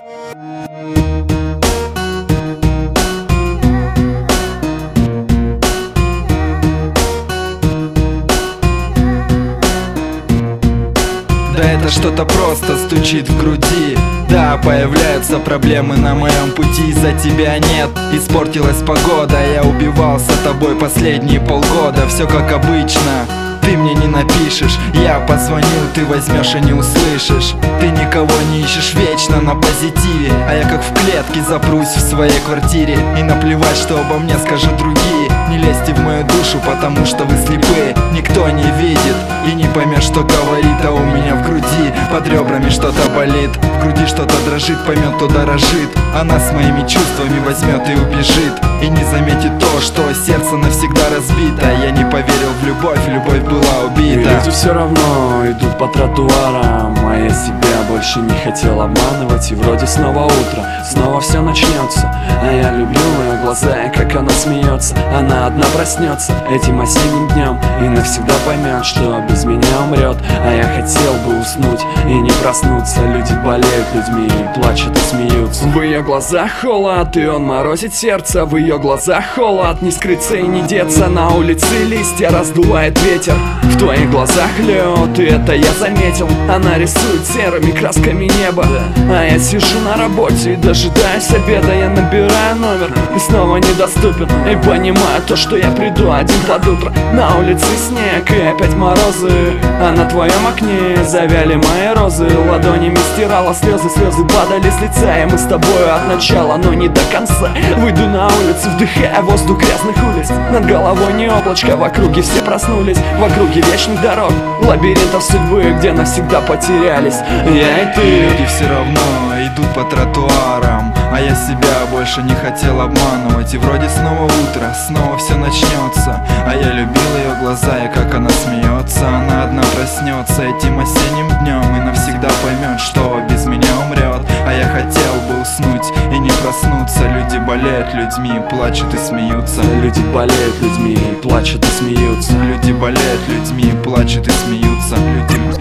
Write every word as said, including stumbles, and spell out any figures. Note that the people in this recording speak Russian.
Да это что-то просто стучит в груди. Да, появляются проблемы на моем пути. За тебя нет, испортилась погода. Я убивался тобой последние полгода. Все как обычно, ты мне не напишешь. Я позвонил, ты возьмешь и не услышишь. Ты никого не ищешь вечно на позитиве, а я как в клетке запрусь в своей квартире. И наплевать, что обо мне скажут другие. Не лезьте в мою душу, потому что вы слепые. Никто не видит и не поймет, что говорит. А у меня в груди под ребрами что-то болит. В груди что-то дрожит, поймет, кто дорожит. Она с моими чувствами возьмет и убежит. И не заметит то, что сердце навсегда разбито. Я не поверил в любовь, любовь была убита. И люди все равно идут по тротуарам, а я себя больше не хотел обманывать. И вроде снова утро, снова все начнется. А я люблю ее глаза, и как она смеется. Она одна проснется этим осенним днем и навсегда поймет, что без меня умрет. А я хотел бы уснуть и не проснуться. Люди болеют людьми, плачут и смеются. В ее глазах холод, и он морозит сердце. В ее глазах холод, не скрыться и не деться. На улице листья раздувает ветер. В твоих глазах лед, и это я заметил. Она рисует серыми красками небо. А я сижу на работе и дожидаюсь обеда. Я набираю номер и снова недоступен. И понимаю то, что я приду один под утро. На улице снег и опять морозы. А на твоем окне завяли мои розы. Ладонями стирала слезы, слезы падали с лица. И мы с тобою от начала, но не до конца. Выйду на улицу, вдыхая воздух грязных улиц. Над головой не облачко, в округе все проснулись. В округе вечных дорог, лабиринтов судьбы, где навсегда потерялись я и ты. Люди все равно идут по тротуарам, а я себя больше не хотел обманывать. И вроде снова утро, снова все начнется. А я любил ее глаза, и как она смеется. Она одна проснется этим осенним днем и навсегда поймет, что без меня умрет. А я хотел бы уснуть и не проснуться. Люди болеют людьми, плачут и смеются. Люди болеют людьми, плачут и смеются. Люди болеют людьми, плачут и смеются. Люди